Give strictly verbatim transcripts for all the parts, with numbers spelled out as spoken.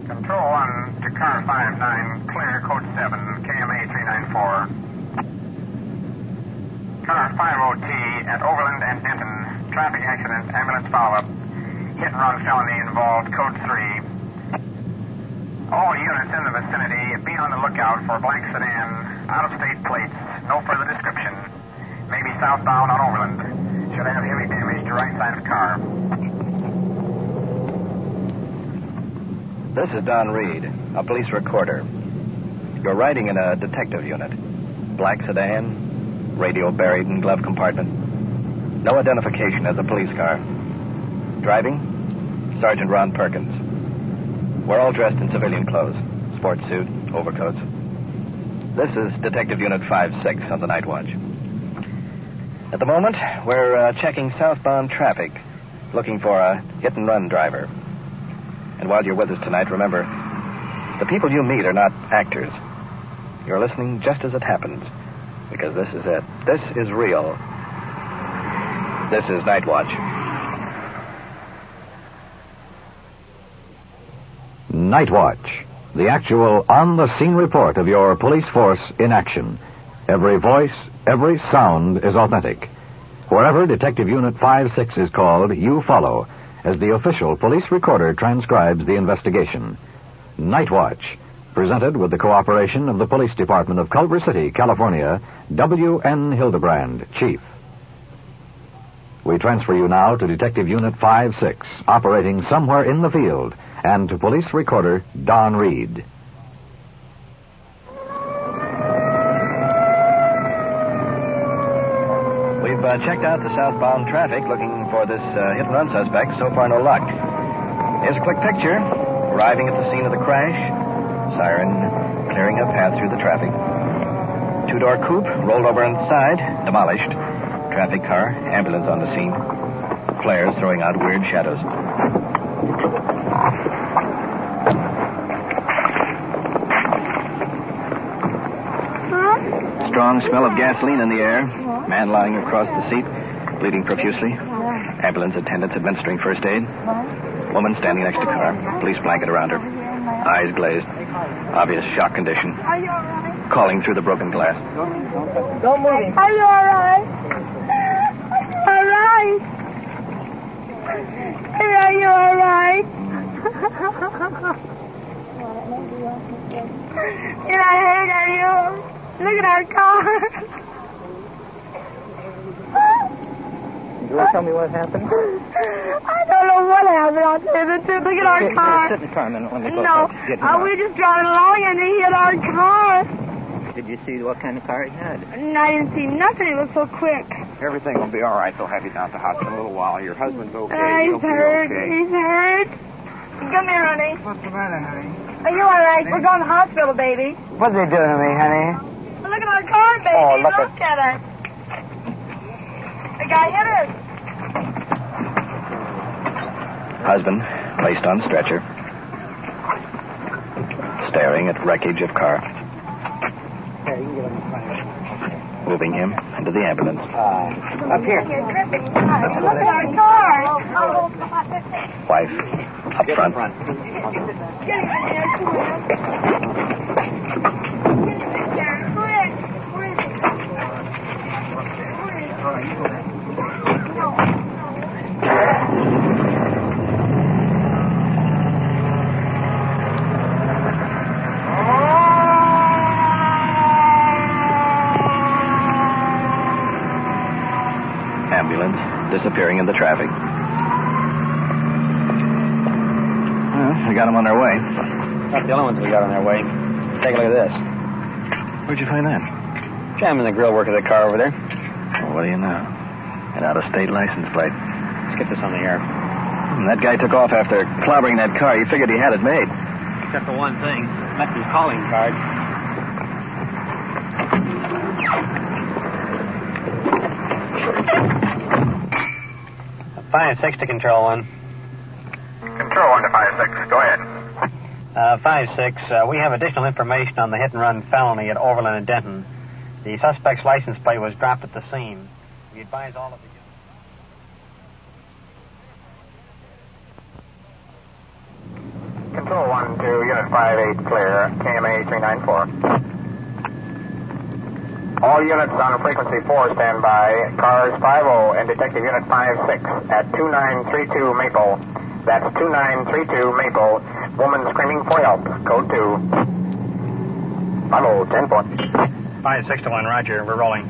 Control one to car five nine, clear code seven, K M A three nine four. Car five oh T at Overland and Denton. Traffic accident, ambulance follow-up. Hit and run felony involved, code three. All units in the vicinity, be on the lookout for black sedan, out-of-state plates, no further description. Maybe southbound on Overland. Should have heavy damage to right side of car. This is Don Reed, a police recorder. You're riding in a detective unit. Black sedan, radio buried in glove compartment. No identification as a police car. Driving? Sergeant Ron Perkins. We're all dressed in civilian clothes. Sports suit, overcoats. This is Detective Unit five six on the night watch. At the moment, we're uh, checking southbound traffic, looking for a hit-and-run driver. And while you're with us tonight, remember, the people you meet are not actors. You're listening just as it happens, because this is it. This is real. This is Night Watch. Night Watch, the actual on-the-scene report of your police force in action. Every voice, every sound is authentic. Wherever Detective Unit five six is called, you follow, as the official police recorder transcribes the investigation. Night Watch, presented with the cooperation of the Police Department of Culver City, California, W N Hildebrand, Chief. We transfer you now to Detective Unit five six, operating somewhere in the field, and to police recorder Don Reed. We've uh, checked out the southbound traffic looking for this uh, hit-and-run suspect. So far, no luck. Here's a quick picture. Arriving at the scene of the crash. Siren clearing a path through the traffic. Two-door coupe rolled over inside, demolished. Traffic car, ambulance on the scene. Flares throwing out weird shadows. Strong smell of gasoline in the air. Man lying across the seat, bleeding profusely. Ambulance attendants administering first aid. Woman standing next to car, police blanket around her. Eyes glazed. Obvious shock condition. Are you all right? Calling through the broken glass. Don't move him. Are you all right? All right. Hey, are you all right? You're not hurt, are you? Look at our car. You want to tell me what happened? I don't know what happened. I'll tell you the truth. Look at our Here, car. Here, sit in the car a minute. Let me go. No, Get uh, we were just driving along and he hit our car. Did you see what kind of car he had? And I didn't see nothing. It was so quick. Everything will be all right. They'll have you down to the hospital in a little while. Your husband's okay. Uh, He'll he's be hurt. okay. He's hurt. Come here, honey. What's the matter, honey? Are you all right? We're going to the hospital, baby. What's they doing to me, honey? Well, look at our car, baby. Oh, look look at it. The guy hit us. Husband placed on stretcher. Staring at wreckage of car. Here, you can get on the front. Moving him into the ambulance. Uh, up here. Look at our car. Wife up Get front. in front. Get him in there, quick. Get him in there, quick. Where is he? Where is he? No. Ambulance disappearing in the traffic. Well, we got them on their way. Not the only ones we got on their way. Take a look at this. Where'd you find that? Jamming the grill work of the car over there. Well, what do you know? An out-of-state license plate. Let's get this on the air. And that guy took off after clobbering that car. He figured he had it made. Except for one thing. Left his calling card. Five six to control one. Control one to five six. Go ahead. Uh, five six, uh, we have additional information on the hit-and-run felony at Overland and Denton. The suspect's license plate was dropped at the scene. We advise all of the... Control one to Unit five eight clear, K M A three nine four. All units on frequency four stand by. Cars five oh and Detective Unit five six at two nine three two Maple. That's two nine three two Maple. Woman screaming for help. Code two. Bravo, ten four. five six to one, roger. We're rolling.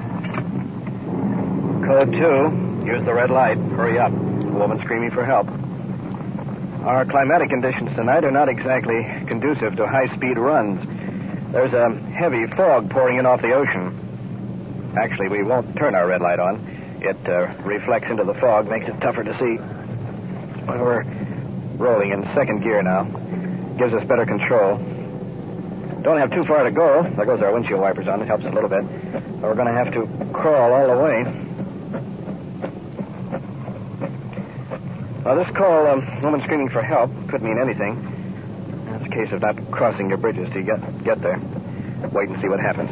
Code two. Use the red light. Hurry up. Woman screaming for help. Our climatic conditions tonight are not exactly conducive to high-speed runs. There's a heavy fog pouring in off the ocean. Actually, we won't turn our red light on. It uh, reflects into the fog, makes it tougher to see. Well, we're rolling in second gear now. Gives us better control. Don't have too far to go. There goes our windshield wipers on. It helps a little bit. But we're going to have to crawl all the way. Now, this call, um, woman screaming for help, could mean anything. It's a case of not crossing your bridges till you get, get there. Wait and see what happens.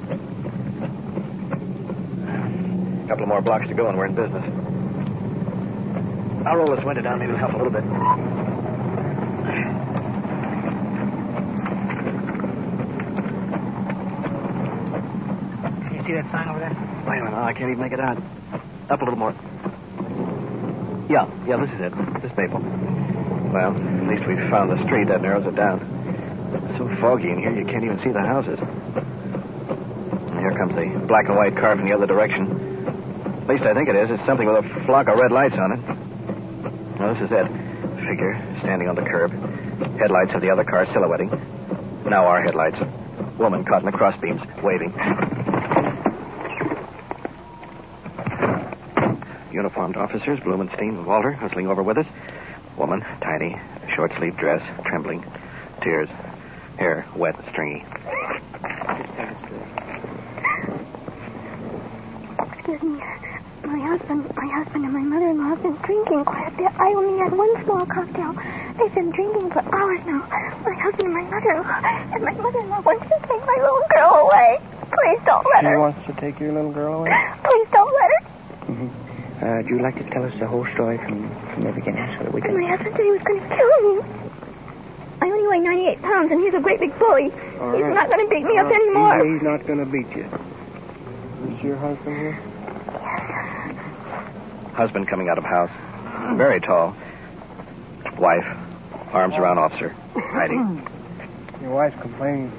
A couple of more blocks to go and we're in business. I'll roll this window down, maybe it'll help a little bit. Can you see that sign over there? Wait a minute, I can't even make it out. Up a little more. Yeah, yeah, this is it. This Maple. Well, at least we've found the street. That narrows it down. It's so foggy in here, you can't even see the houses. And here comes the black and white car from the other direction. At least I think it is. It's something with a flock of red lights on it. Well, this is it. Figure standing on the curb. Headlights of the other car silhouetting. Now our headlights. Woman caught in the crossbeams, waving. Uniformed officers, Blumenstein and Walter, hustling over with us. Woman, tiny, short-sleeved dress, trembling, tears, hair wet and stringy. Excuse me. My husband, my husband and my mother-in-law have been drinking quite a bit. I only had one small cocktail. They've been drinking for hours now. My husband and my mother-in-law, and my mother-in-law wants to take my little girl away. Please don't let her. She wants to take your little girl away? Please don't let her. Mm-hmm. Uh, would you like to tell us the whole story from, from the beginning so that we can... My husband said he was going to kill me. I only weigh ninety-eight pounds, and he's a great big bully. All he's right. not going to beat me uh, up anymore. He's, he's not going to beat you. Is your husband here? Husband coming out of house. Very tall. Wife, arms around officer, hiding. Your wife's complaining.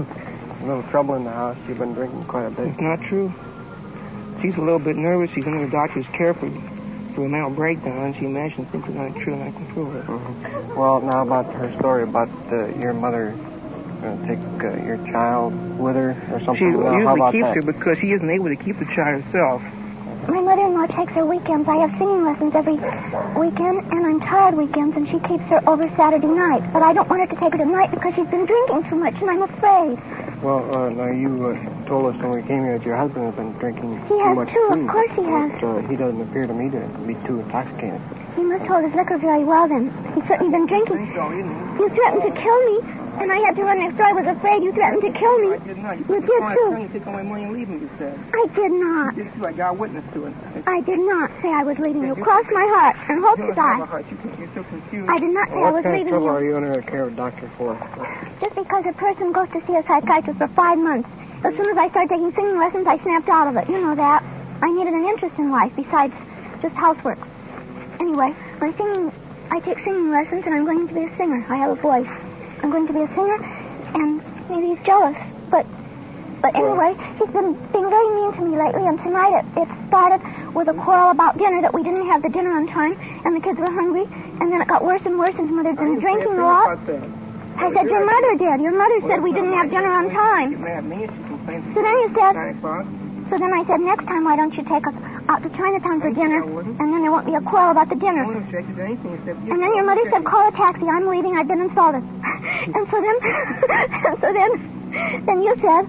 A little trouble in the house. You've been drinking quite a bit. It's not true. She's a little bit nervous. She's under the doctor's care for, for a mental breakdown. She imagines things are not true, and I control her. Mm-hmm. Well, now about her story about uh, your mother going to take uh, your child with her or something. She Well, how usually about keeps that? her because she isn't able to keep the child herself. My mother-in-law takes her weekends. I have singing lessons every weekend, and I'm tired weekends, and she keeps her over Saturday night. But I don't want her to take her tonight because she's been drinking too much, and I'm afraid. Well, uh, now you uh, told us when we came here that your husband has been drinking He too has much too, of too. course he has. But, uh, he doesn't appear to me to be too intoxicated. He must hold his liquor very well, then. He's certainly been drinking. So, isn't it? You threatened to kill me, and I had to run next door. I was afraid you threatened to kill me. I did not. You, You put did, the phone too. on, you took all my money and leave me, you said. I did not. You did, too. I got a witness to it. I did not say I was leaving you. Cross my heart and hope You to don't have a die. heart. You, you're so confused. I did not say Well, I what was kind of leaving trouble are you. you under the care of a doctor for? Just because a person goes to see a psychiatrist for five months. As soon as I started taking singing lessons, I snapped out of it. You know that. I needed an interest in life besides just housework. Anyway, my singing, I take singing lessons, and I'm going to be a singer. I have a voice. I'm going to be a singer, and maybe he's jealous. But, but anyway, he's been being very mean to me lately, and tonight it, it started with a quarrel about dinner, that we didn't have the dinner on time, and the kids were hungry, and then it got worse and worse, and mother's been drinking a lot. I said, your mother did. Your mother said we didn't have dinner on Get time. mad at me and she complains. So then you said, Nine o'clock. so then I said, next time, why don't you take us out to Chinatown for dinner, and then there won't be a quarrel about the I dinner. wouldn't object to anything except you. And then your mother said, call a taxi. I'm leaving. I've been insulted. And so then, and so then, then you said,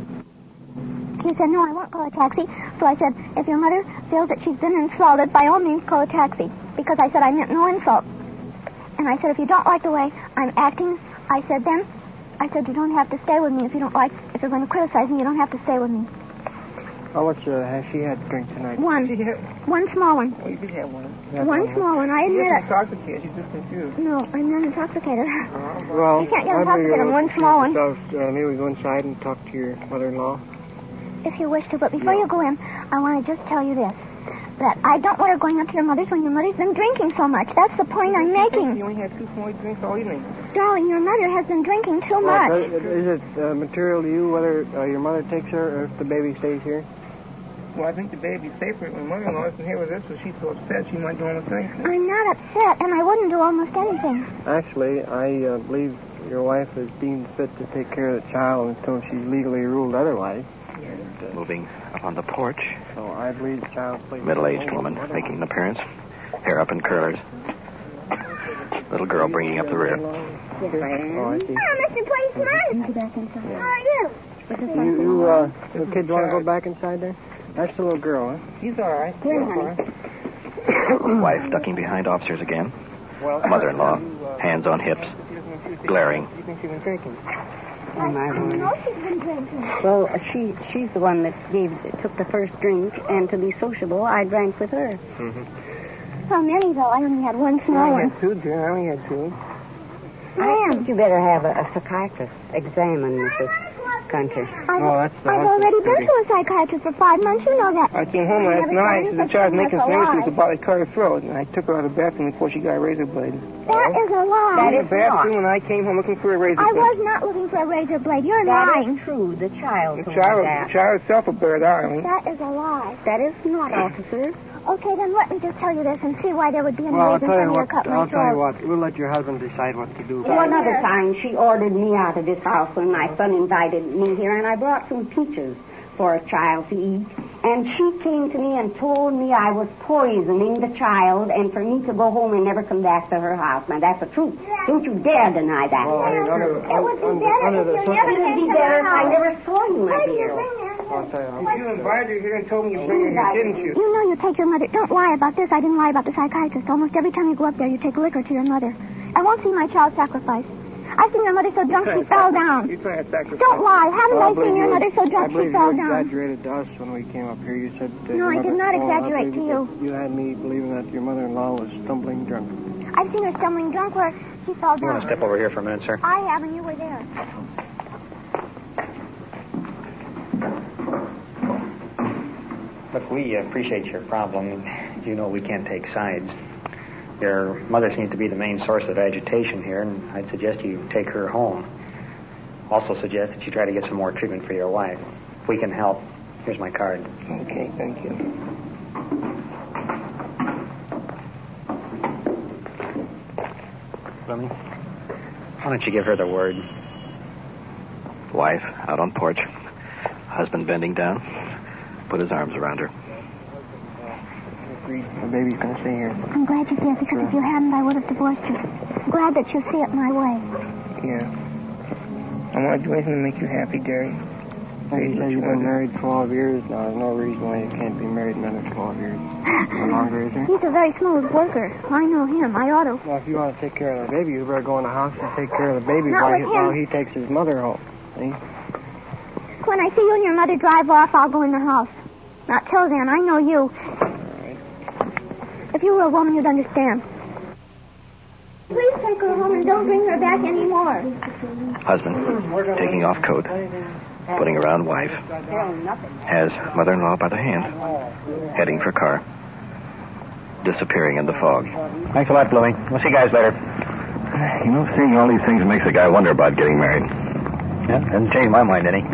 you said, no, I won't call a taxi. So I said, if your mother feels that she's been insulted, by all means, call a taxi. Because I said I meant no insult. And I said, if you don't like the way I'm acting, I said then, I said, you don't have to stay with me if you don't like, if you're going to criticize me, you don't have to stay with me. How much uh, has she had to drink tonight? One. She had, One small one. oh, you did have one. Yeah, One small one. I She admit gets it. intoxicated. She's just confused. No, I'm not intoxicated. Well, You can't get I'd be intoxicated on able one to small one. yourselves, Uh, maybe we go inside and talk to your mother-in-law. If you wish to, but before you go in, I want to just tell you this. That I don't want her going up to your mother's when your mother's been drinking so much. That's the point I'm You making. only had two small drinks all evening. Darling, your mother has been drinking too Well, much. is is it uh, material to you whether uh, your mother takes her or if the baby stays here? Well, I think the baby's safer. My mother-in-law isn't here with us, so she's so upset she might do almost anything. I'm not upset, and I wouldn't do almost anything. Actually, I uh, believe your wife is deemed fit to take care of the child until she's legally ruled otherwise. And, uh, Moving up on the porch. so I believe the child plays... Middle-aged woman making an appearance. Hair up in curlers. Little girl bringing up the rear. Oh, I see. Oh, Mister Policeman! How are you? You, you uh, the kids want to go back inside there? That's the little girl, huh? She's all right. Here, She's all honey. right. Wife ducking behind officers again. Well, Mother-in-law, hands on hips, glaring. You think she's been drinking? I know she's been drinking. Well, she she's the one that gave took the first drink, and to be sociable, I drank with her. How many, though? I only had one small I one. had two, dear. I only had two. I think you better have a, a psychiatrist examine Missus Gunter. I've, Oh, that's the I've husband's already been duty. to a psychiatrist for five months. You know that. I came home last Never night. told The me child such making thing. some That's a noises lie. about to cut her throat, and I took her out of the bathroom before she got a razor blade. That is a lie. That In is the bathroom, and I came home looking for a razor I blade. was not looking for a razor blade. You're That lying. is true. The child The told child, me that. the child itself will bear it out, Eileen. That is a lie. That is not, officer. Okay, then let me just tell you this and see why there would be any Well, I'll reason tell for you me to what. cut my I'll tell you throat. what. We'll let your husband decide what to do. Well, another time, she ordered me out of this house when my son invited me here, and I brought some peaches for a child to eat. And she came to me and told me I was poisoning the child and for me to go home and never come back to her house. Now, that's the truth. Don't you dare deny that. Well, I mean, under, It would be under, better under if the you It never would came be to better my if I house. never saw you, my Why did you dear. bring her? I'll tell you. You invited her here and told me you bring her here, didn't you? You know you take your mother. Don't lie about this. I didn't lie about the psychiatrist. Almost every time you go up there, you take liquor to your mother. I won't see my child sacrificed. I've seen your mother so drunk she fell down. You trying to sacrifice. Don't lie. Haven't Well, I I believe seen your you- mother so I drunk she believe fell you down? exaggerated to us when we came up here. You said... Uh, No, your I did mother- not oh, I exaggerate believe to you. did. You had me believing that your mother-in-law was stumbling drunk. I've seen her stumbling drunk where she fell You want to down. step over here for a minute, sir? I have, and you were there. Look, we appreciate your problem. You know we can't take sides. Your mother seems to be the main source of agitation here, and I'd suggest you take her home. Also suggest that you try to get some more treatment for your wife. If we can help, here's my card. Okay, thank you. Fleming, why don't you give her the word? Wife out on porch. Husband bending down. Put his arms around her. Agreed. The baby's going to stay here. I'm glad you did, because if you hadn't, I would have divorced you. I'm glad that you see it my way. Yeah. I want to do anything to make you happy, Gary. Well, you said you've been married twelve years. Now, there's no reason why you can't be married another twelve years. No longer, is there? He's a very smooth worker. I know him. I ought to. Well, if you want to take care of the baby, you better go in the house and take care of the baby Not while with he, him. while he takes his mother home. See? When I see you and your mother drive off, I'll go in the house. Not till then. I know you. If you were a woman, you'd understand. Please take her home and don't bring her back anymore. Husband taking off coat. Putting around wife. Has mother-in-law by the hand. Heading for car. Disappearing in the fog. Thanks a lot, Bluey. We'll see you guys later. You know, seeing all these things makes a guy wonder about getting married. Yeah, doesn't change my mind any.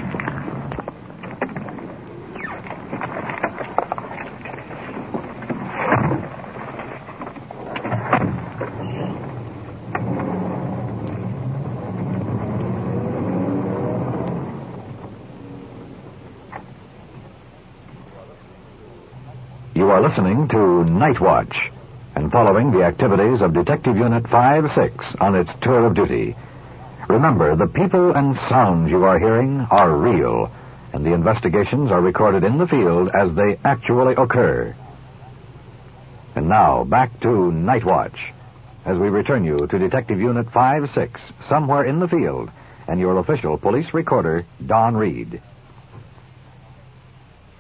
You are listening to Night Watch and following the activities of Detective Unit five six on its tour of duty. Remember, the people and sounds you are hearing are real, and the investigations are recorded in the field as they actually occur. And now, back to Night Watch, as we return you to Detective Unit five six, somewhere in the field, and your official police recorder, Don Reed.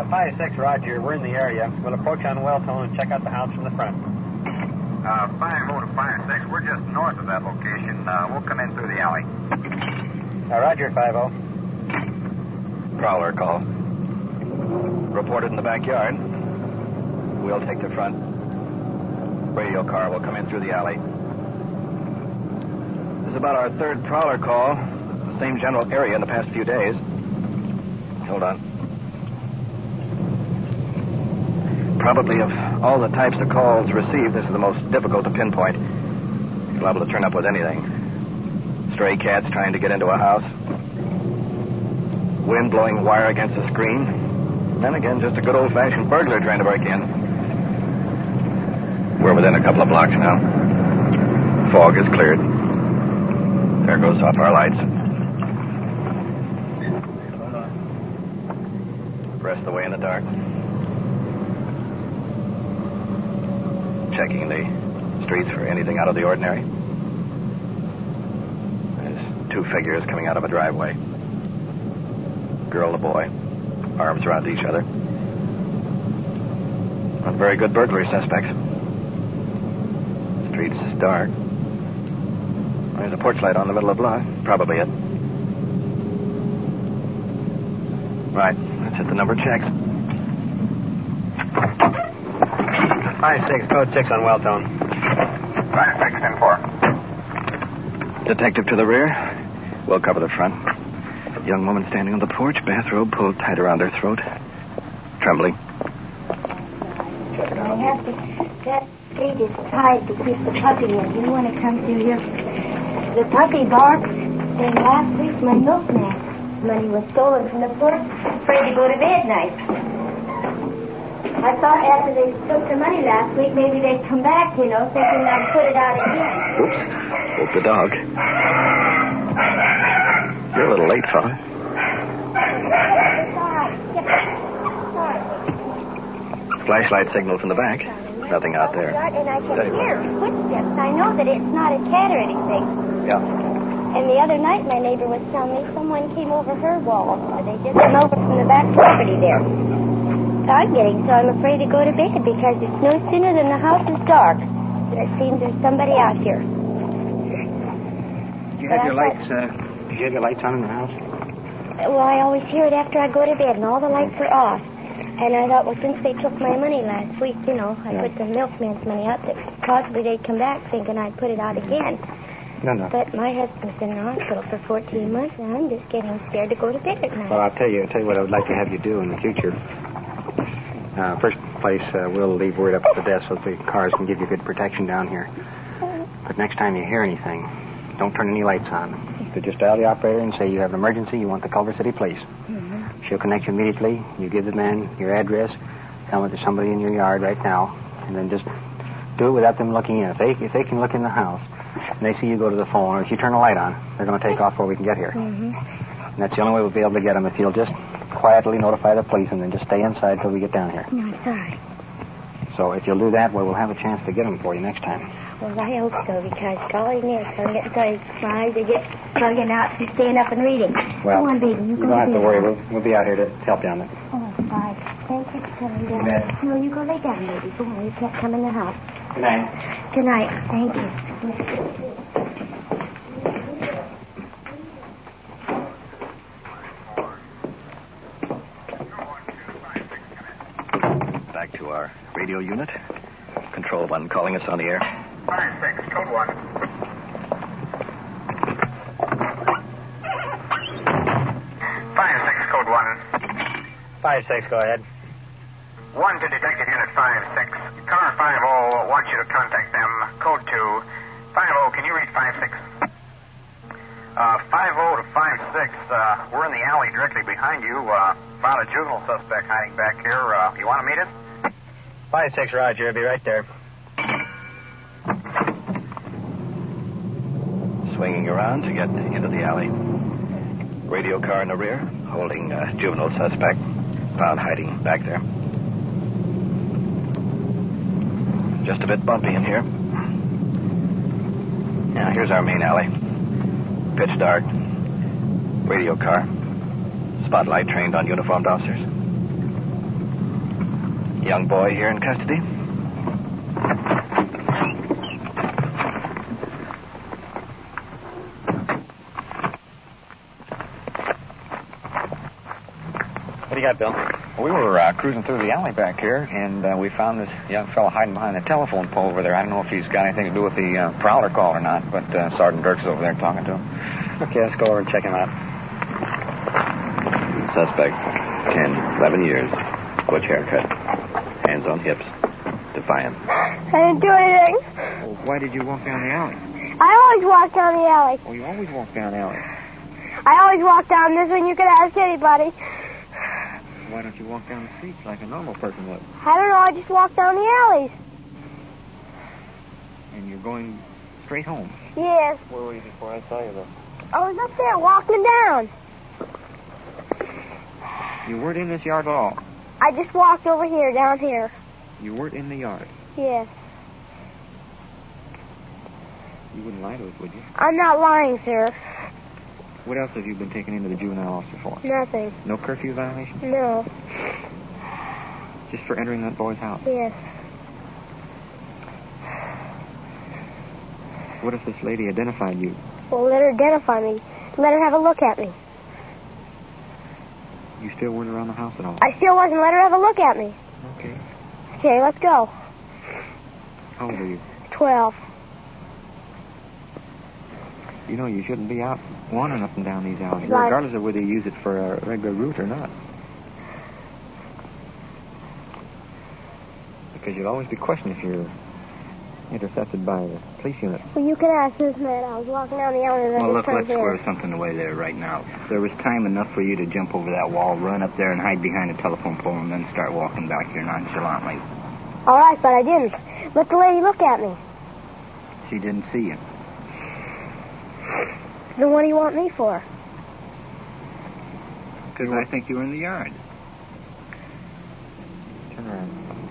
five six, Roger. We're in the area. We'll approach on Welltone and check out the house from the front. Uh, five oh to five six, we're just north of that location. Uh, we'll come in through the alley. Uh, Roger, five oh. Prowler call. Reported in the backyard. We'll take the front. Radio car will come in through the alley. This is about our third Prowler call. The same general area in the past few days. Hold on. Probably of all the types of calls received, this is the most difficult to pinpoint. You're liable to turn up with anything. Stray cats trying to get into a house. Wind blowing wire against the screen. Then again, just a good old-fashioned burglar trying to break in. We're within a couple of blocks now. Fog is cleared. There goes off our lights. Rest of the way in the dark. Checking the streets for anything out of the ordinary. There's two figures coming out of a driveway. Girl and a boy, arms around each other. Not very good burglary suspects. Streets is dark. There's a porch light on the middle of the block. Probably it. Right, let's hit the number checks. five six, code six on Welltone. five six, ten four. Detective to the rear. We'll cover the front. Young woman standing on the porch, bathrobe pulled tight around her throat. Trembling. I have to... That gate is tied to keep the puppy in. You want to come through here? The puppy barks, and last week my milkman money was stolen from the porch. Afraid to go to bed night. I thought after they took the money last week, maybe they'd come back, you know, thinking I'd put it out again. Oops. Woke the dog. You're a little late, fella. Flashlight signal from the back. Nothing out there. And I can hear footsteps. I know that it's not a cat or anything. Yeah. And the other night, my neighbor was telling me someone came over her wall. They just came over from the back property there. I'm getting so I'm afraid to go to bed because it's no sooner than the house is dark. And it seems there's somebody out here. Did you have your lights, uh, did you have your lights on in the house? Well, I always hear it after I go to bed, and all the lights are off. And I thought, well, since they took my money last week, you know, I yeah. put the milkman's money out, that possibly they'd come back thinking I'd put it out again. No, no. But my husband's been in the hospital for fourteen months, and I'm just getting scared to go to bed at night. Well, I'll tell you, I'll tell you what I would like to have you do in the future. Uh, first place, uh, we'll leave word up at the desk so the cars can give you good protection down here. But next time you hear anything, don't turn any lights on. So just dial the operator and say you have an emergency, you want the Culver City Police. Mm-hmm. She'll connect you immediately. You give the man your address, tell them there's somebody in your yard right now, and then just do it without them looking in. If they if they can look in the house and they see you go to the phone, or if you turn the light on, they're going to take off before we can get here. Mm-hmm. And that's the only way we'll be able to get them, if you'll just quietly notify the police and then just stay inside till we get down here. No, sorry. So if you'll do that, well, we'll have a chance to get them for you next time. Well, I hope so, because golly, Nick, I'm getting so my eyes are get bugging out from staying up and reading. Well, come on, baby, you, you go don't have to worry. We'll, we'll be out here to help you on it. Oh, fine. Thank you for coming down. Good. No, you go lay down, baby. Go on, you can't come in the house. Good night. Good night. Thank you. Back to our radio unit. Control one calling us on the air. five six, code one. five six, code one. five six, go ahead. one to Detective Unit five six. Car five oh wants you to contact them. Code two. five oh, can you read five six? Uh, five oh to five six. Uh, we're in the alley directly behind you. Uh, found a juvenile suspect hiding back here. Uh, you want to meet us? five six, Roger. I'll be right there. Swinging around to get into the alley. Radio car in the rear, holding a juvenile suspect, found hiding back there. Just a bit bumpy in here. Now, here's our main alley. Pitch dark. Radio car. Spotlight trained on uniformed officers. young boy here in custody. What do you got, Bill? We were uh, cruising through the alley back here, and uh, we found this young fellow hiding behind the telephone pole over there. I don't know if he's got anything to do with the uh, prowler call or not, but uh, Sergeant Dirks is over there talking to him. Okay, let's go over and check him out. Suspect, ten, eleven years. Butch haircut. Hands on hips. Defiant. I didn't do anything. Well, why did you walk down the alley? I always walk down the alley. Oh, you always walk down the alley. I always walk down this one. You could ask anybody. Why don't you walk down the streets like a normal person would? I don't know. I just walk down the alleys. And you're going straight home? Yes. Where were you before I saw you, though? I was up there walking down. You weren't in this yard at all? I just walked over here, down here. You weren't in the yard? Yes. You wouldn't lie to us, would you? I'm not lying, sir. What else have you been taken into the juvenile officer for? Nothing. No curfew violation? No. Just for entering that boy's house? Yes. What if this lady identified you? Well, let her identify me. Let her have a look at me. You still weren't around the house at all? I still wasn't. Let her have a look at me. Okay. Okay, let's go. How old are you? Twelve. You know, you shouldn't be out wandering up and down these alleys, Right. regardless of whether you use it for a regular route or not. Because you'll always be questioned if you're intercepted by the police unit. Well, you can ask this man. I was walking down the alley and I Well, just look, turned let's here. square something away there right now. There was time enough for you to jump over that wall, run up there and hide behind a telephone pole, and then start walking back here nonchalantly. All right, but I didn't. Let the lady look at me. She didn't see you. Then what do you want me for? Because I think you were in the yard. Turn around.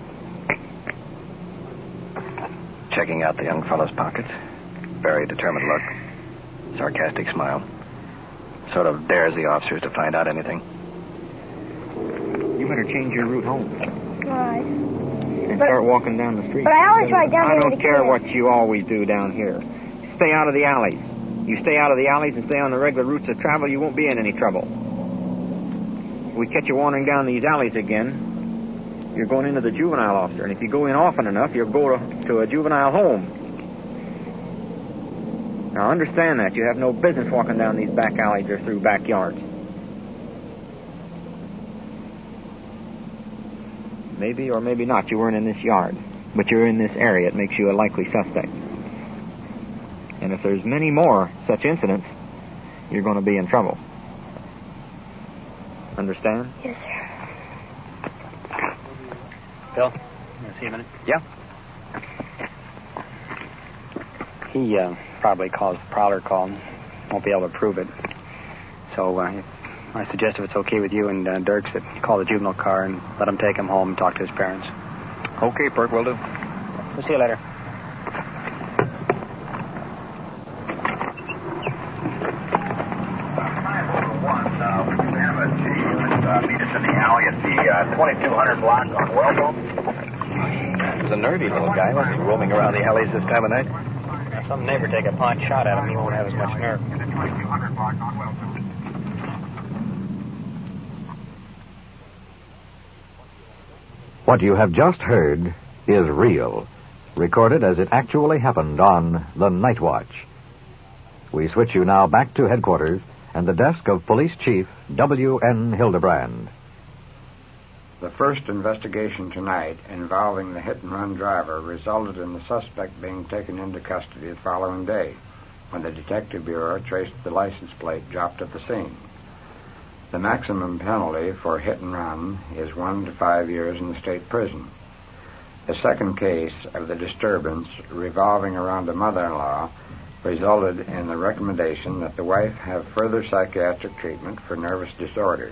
Checking out the young fellow's pockets. Very determined look. Sarcastic smile. Sort of dares the officers to find out anything. You better change your route home All right. and But- start walking down the street. But I always ride down I here don't with the care kids. what you always do down here. Stay out of the alleys. You stay out of the alleys and stay on the regular routes of travel, you won't be in any trouble. If we catch you wandering down these alleys again, you're going into the juvenile officer. And if you go in often enough, you'll go to, to a juvenile home. Now, understand that. You have no business walking down these back alleys or through backyards. Maybe or maybe not, you weren't in this yard. But you're in this area. It makes you a likely suspect. And if there's many more such incidents, you're going to be in trouble. Understand? Yes, sir. Bill, you want to see a minute? Yeah. He uh, probably caused the prowler call. Won't be able to prove it. So uh, I suggest if it's okay with you and uh, Dirks that you call the juvenile car and let him take him home and talk to his parents. Okay, Perk, will do. We'll see you later. Meet us in the alley at the uh, twenty-two hundred block on Wellbone. He was a nervy little guy, wasn't he, roaming around the alleys this time of night? Now, some neighbor take a pot shot at him, he won't have as much nerve. twenty-two hundred block on Wellbone. What you have just heard is real, recorded as it actually happened on the Night Watch. We switch you now back to headquarters and the desk of Police Chief W N Hildebrand. The first investigation tonight involving the hit-and-run driver resulted in the suspect being taken into custody the following day, when the Detective Bureau traced the license plate dropped at the scene. The maximum penalty for hit-and-run is one to five years in the state prison. The second case of the disturbance revolving around a mother-in-law resulted in the recommendation that the wife have further psychiatric treatment for nervous disorder.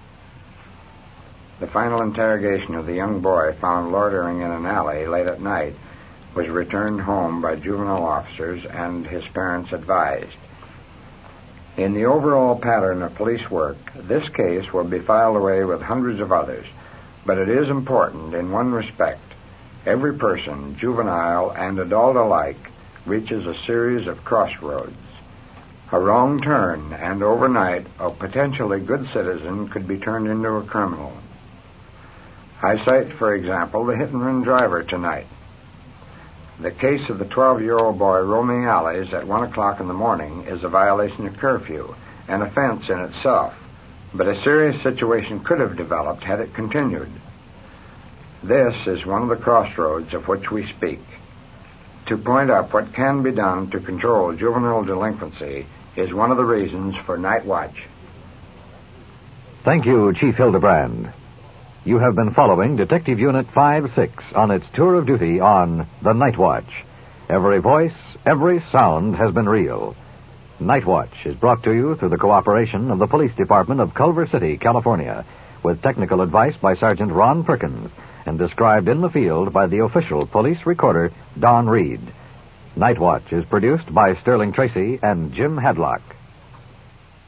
The final interrogation of the young boy found loitering in an alley late at night was returned home by juvenile officers and his parents advised. In the overall pattern of police work, this case will be filed away with hundreds of others, But it is important in one respect. Every person, juvenile and adult alike, reaches a series of crossroads. A wrong turn, and overnight, a potentially good citizen could be turned into a criminal. I cite, for example, the hit-and-run driver tonight. The case of the twelve-year-old boy roaming alleys at one o'clock in the morning is a violation of curfew, an offense in itself, but a serious situation could have developed had it continued. This is one of the crossroads of which we speak. To point up what can be done to control juvenile delinquency is one of the reasons for Night Watch. Thank you, Chief Hildebrand. You have been following Detective Unit five six on its tour of duty on The Night Watch. Every voice, every sound has been real. Night Watch is brought to you through the cooperation of the Police Department of Culver City, California, with technical advice by Sergeant Ron Perkins and described in the field by the official police recorder, Don Reed. Night Watch is produced by Sterling Tracy and Jim Hadlock.